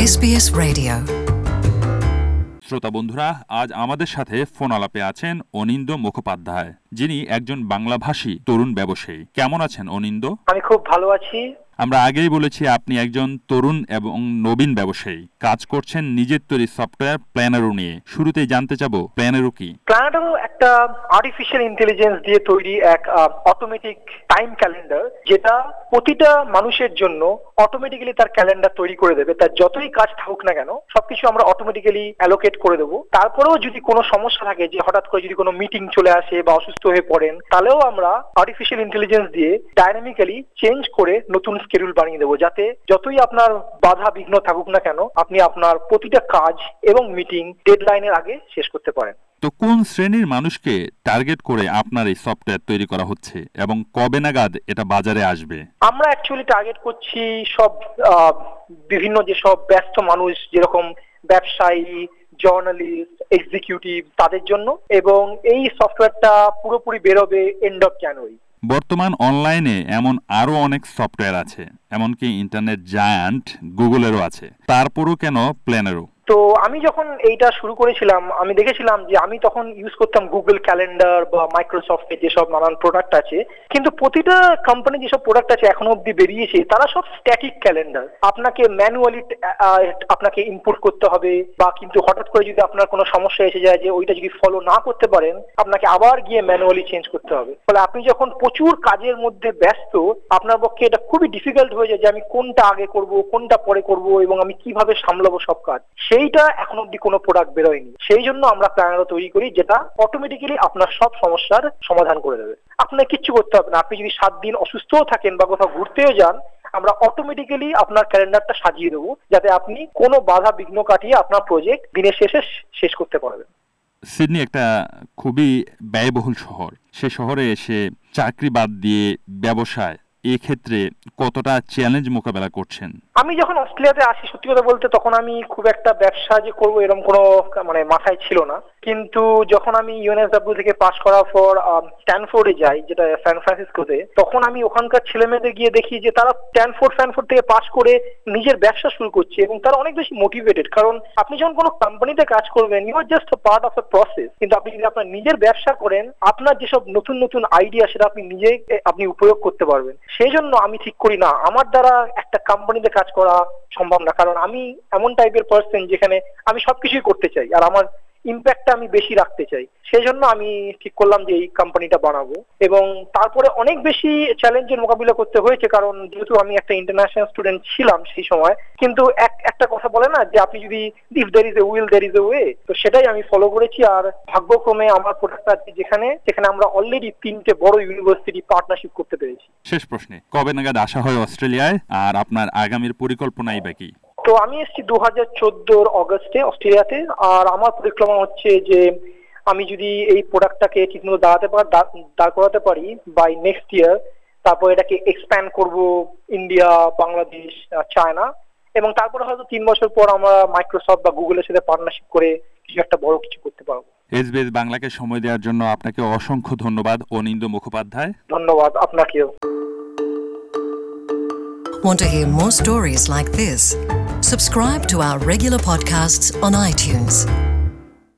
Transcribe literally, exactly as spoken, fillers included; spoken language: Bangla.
S B S radio. শ্রোতা বন্ধুরা, আজ আমাদের সাথে ফোন আলাপে আছেন অনিন্দ মুখোপাধ্যায়, যিনি একজন বাংলাভাষী তরুণ ব্যবসায়ী। কেমন আছেন অনিন্দ? আমি খুব ভালো আছি। আমরা আগেই বলেছি আপনি একজন তরুণ এবং নবীন ব্যবসায়ী, কাজ করছেন নিজের তৈরি সফটওয়্যার প্ল্যানারো নিয়ে। শুরুতেই জানতে চাবো প্ল্যানারো কি? প্ল্যানারো একটা আর্টিফিশিয়াল ইন্টেলিজেন্স দিয়ে তৈরি এক অটোমেটিক টাইম ক্যালেন্ডার, যেটা প্রতিটা মানুষের জন্য অটোমেটিক্যালি তার ক্যালেন্ডার তৈরি করে দেবে। তার যতই কাজ থাকুক না কেন, সবকিছু আমরা অটোমেটিক্যালি অ্যালোকেট করে দেবো। তারপরেও যদি কোনো সমস্যা থাকে, যে হঠাৎ করে যদি কোনো মিটিং চলে আসে বা অসুস্থ হয়ে পড়েন, তাহলেও আমরা আর্টিফিশিয়াল ইন্টেলিজেন্স দিয়ে ডাইনামিক্যালি চেঞ্জ করে নতুন স্কেডিউল বানিয়ে দেবো, যাতে যতই আপনার বাধা বিঘ্ন থাকুক না কেন, আপনি আপনার প্রতিটা কাজ এবং মিটিং ডেডলাইনের আগে শেষ করতে পারেন। তো কোন শ্রেণীর মানুষকে টার্গেট করে আপনার এই সফটওয়্যার তৈরি করা হচ্ছে এবং কবে নাগাদ এটা বাজারে আসবে? আমরা অ্যাকচুয়ালি টার্গেট করছি সব বিভিন্ন যেসব ব্যস্ত মানুষ, যেরকম ব্যবসায়ী, জার্নালিস্ট, এক্সিকিউটিভ, তাদের জন্য। এবং এই সফটওয়্যারটা পুরোপুরি বেরোবে এন্ড অফ জানুয়ারি। বর্তমান অনলাইনে এমন আরো অনেক সফটওয়্যার আছে, এমনকি ইন্টারনেট জায়ান্ট গুগলেরও আছে, তারপরও কেন প্ল্যানারো? তো আমি যখন এইটা শুরু করেছিলাম, আমি দেখেছিলাম যে আমি তখন ইউজ করতাম গুগল ক্যালেন্ডার বা মাইক্রোসফটের যেসব নানান প্রোডাক্ট আছে, কিন্তু প্রতিটা কোম্পানি যেসব প্রোডাক্ট আছে এখনো অব্দি বেরিয়েছে, তারা সব স্ট্যাটিক ক্যালেন্ডার। আপনাকে ম্যানুয়ালি আপনাকে ইনপুট করতে হবে, বা কিন্তু হঠাৎ করে যদি আপনার কোনো সমস্যা এসে যায় যে ওইটা যদি ফলো না করতে পারেন, আপনাকে আবার গিয়ে ম্যানুয়ালি চেঞ্জ করতে হবে। ফলে আপনি যখন প্রচুর কাজের মধ্যে ব্যস্ত, আপনার পক্ষে এটা খুবই ডিফিকাল্ট হয়ে যায় যে আমি কোনটা আগে করব, কোনটা পরে করব, এবং আমি কিভাবে সামলাবো সব কাজ। সেইটা এখন অব্দি কোনো প্রোডাক্ট বেরোয়নি। সেই জন্য আমরা প্ল্যানারো তৈরি করি, যেটা অটোমেটিক্যালি আপনার সব সমস্যার সমাধান করে দেবে। আপনার কিচ্ছু করতে হবে না। আপনি যদি সাত দিন অসুস্থও থাকেন বা কোথাও ঘুরতেও যান, আমরা অটোমেটিক্যালি আপনার ক্যালেন্ডারটা সাজিয়ে দেবো, যাতে আপনি কোনো বাধা বিঘ্ন কাটিয়ে আপনার প্রজেক্ট দিনের শেষে শেষ করতে পারবেন। সিডনি একটা খুবই ব্যয়বহুল শহর। সে শহরে এসে চাকরি বাদ দিয়ে ব্যবসায়, এক্ষেত্রে কতটা চ্যালেঞ্জ মোকাবেলা করছেন? আমি যখন অস্ট্রেলিয়াতে আসি, সত্যি কথা বলতে তখন আমি খুব একটা ব্যবসা যে করবো এরকম কোনো মানে মাথায় ছিল না। কিন্তু যখন আমি ইউএনএসডব্লিউ থেকে পাস করার পর স্ট্যানফোর্ডে যাই, যেটা স্যান ফ্রান্সিসকোতে, তখন আমি ওখানকার ছেলে মেয়েদের গিয়ে দেখি যে তারা স্ট্যানফোর্ড স্ট্যানফোর্ড থেকে পাস করে নিজের ব্যবসা শুরু করছে, এবং তারা অনেক বেশি মোটিভেটেড। কারণ আপনি যখন কোনো কোম্পানিতে কাজ করবেন, you are just part of a process. কিন্তু আপনি যদি আপনার নিজের ব্যবসা করেন, আপনার যেসব নতুন নতুন আইডিয়া, সেটা আপনি নিজে আপনি উপয়োগ করতে পারবেন। সেই জন্য আমি ঠিক করি না, আমার দ্বারা একটা কোম্পানিতে কাজ করা সম্ভব না, কারণ আমি এমন টাইপের পার্সন যেখানে আমি সবকিছুই করতে চাই, আর আমার ইম্প্যাক্টটা আমি বেশি রাখতে চাই। সেই জন্য আমি ঠিক করলাম যে এই কোম্পানিটা বানাবো। এবং তারপরে অনেক বেশি চ্যালেঞ্জের মোকাবিলা করতে হয়েছে, কারণ যেহেতু আমি একটা ইন্টারন্যাশনাল স্টুডেন্ট ছিলাম সেই সময়। কিন্তু এক একটা কথা বলে না, যে আপনি যদি if there is a will there is a way, তো সেটাই আমি ফলো করেছি। আর ভাগ্যক্রমে আমার প্রোডাক্ট আছে যেখানে যেখানে আমরা অলরেডি তিনটে বড় ইউনিভার্সিটি পার্টনারশিপ করতে পেরেছি। শেষ প্রশ্নে, কবে নাগাদ আসা হয় অস্ট্রেলিয়ায়, আর আপনার আগামীর পরিকল্পনাই বা কি? তো আমি এসেছি দু হাজার চোদ্দোর অগস্টে অস্ট্রেলিয়াতে। আর আমার পরিকল্পনা হচ্ছে যে আমি যদি এই প্রোডাক্টটাকে ঠিকমতো দাঁড়াতে পার দাঁড় করাতে পারি বাই নেক্সট ইয়ার, তারপর এটাকে এক্সপ্যান্ড করব ইন্ডিয়া, বাংলাদেশ, চায়না, এবং তারপরে হয়তো তিন বছর পর আমরা মাইক্রোসফট বা গুগলের সাথে পার্টনারশিপ করে কিছু একটা বড় কিছু করতে পারবো। এসবিএস বাংলাকে সময় দেওয়ার জন্য আপনাকে অসংখ্য ধন্যবাদ অনিন্দ মুখোপাধ্যায়। ধন্যবাদ আপনাকেও। Want to hear more stories like this? Subscribe to our regular podcasts on iTunes.